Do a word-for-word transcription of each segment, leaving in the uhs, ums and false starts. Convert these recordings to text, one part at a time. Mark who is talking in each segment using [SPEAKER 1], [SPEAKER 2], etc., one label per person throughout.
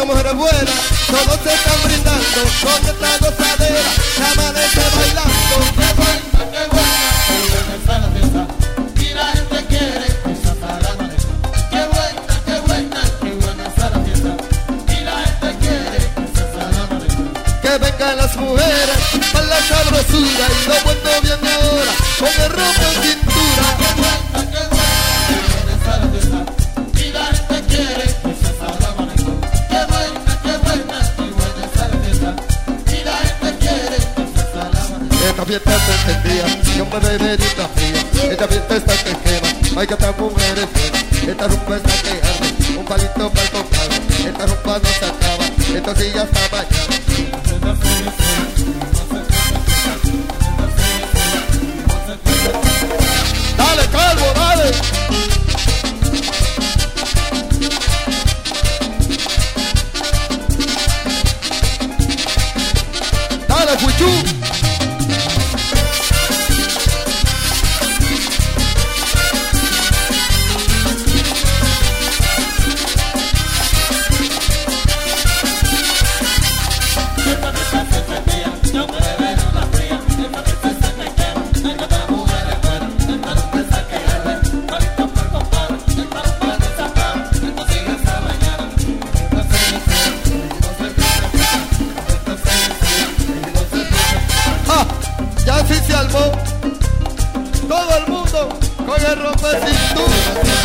[SPEAKER 1] esta mujer es buena, todos se están brindando con esta gozadera, que amanece bailando.
[SPEAKER 2] Qué buena, qué buena, qué buena está la fiesta, y la gente quiere esa salada de esta. Qué buena, qué buena, qué buena está la fiesta, y la gente quiere esa salada de esta.
[SPEAKER 1] Que vengan las mujeres con la sabrosura y lo vuelto bien ahora con el rombo en cintura.
[SPEAKER 2] Qué buena, qué buena, qué buena está la fiesta, y la gente quiere esa salada de esta. Qué buena, qué buena, qué buena está la fiesta, y la gente quiere esa salada de esta.
[SPEAKER 1] Esta fiesta es encendida, yo me beberita fría. Esta fiesta está que quema, hay que estar mujeres buenas. Esta rumba está que arde, un palito para el compadre. Esta rumba no se acaba, esta sí ya está mañana. Dale, calvo, dale. Dale, Cuchú. Ya sí se armó, todo el mundo con el rompecintura.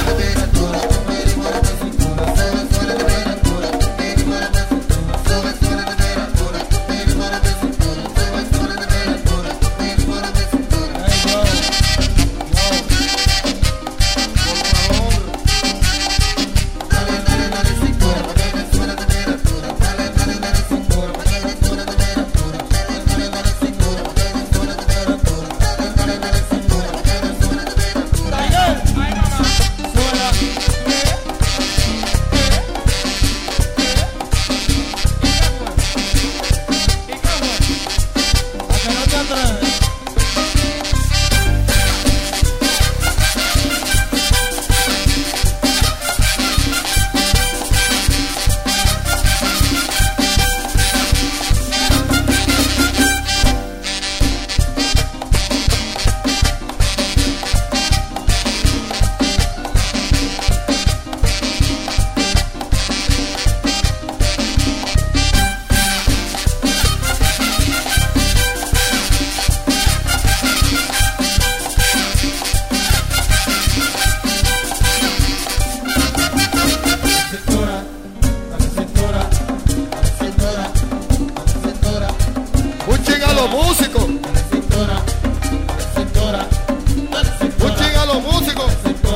[SPEAKER 1] Los músicos, un ching a los músicos.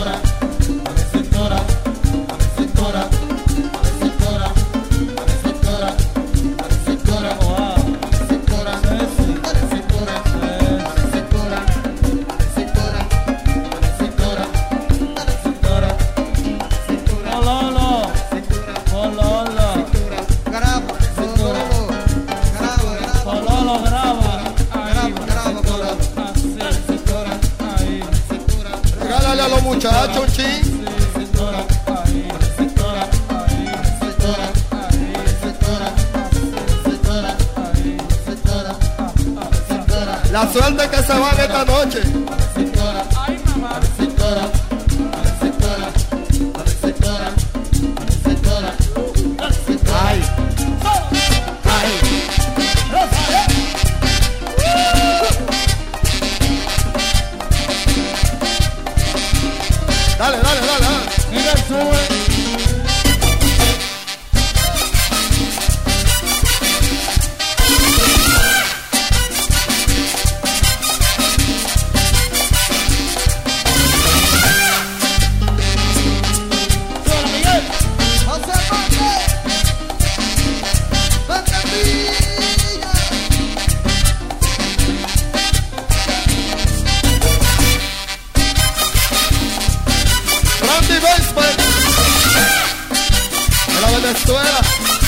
[SPEAKER 1] Regálale a los muchachos un ching. La suerte que se van esta noche.
[SPEAKER 2] Ay, mamá.
[SPEAKER 1] Ay. Ay. Dale, dale, dale, dale.
[SPEAKER 2] Mira, sube.
[SPEAKER 1] Randy Basement de la Venezuela.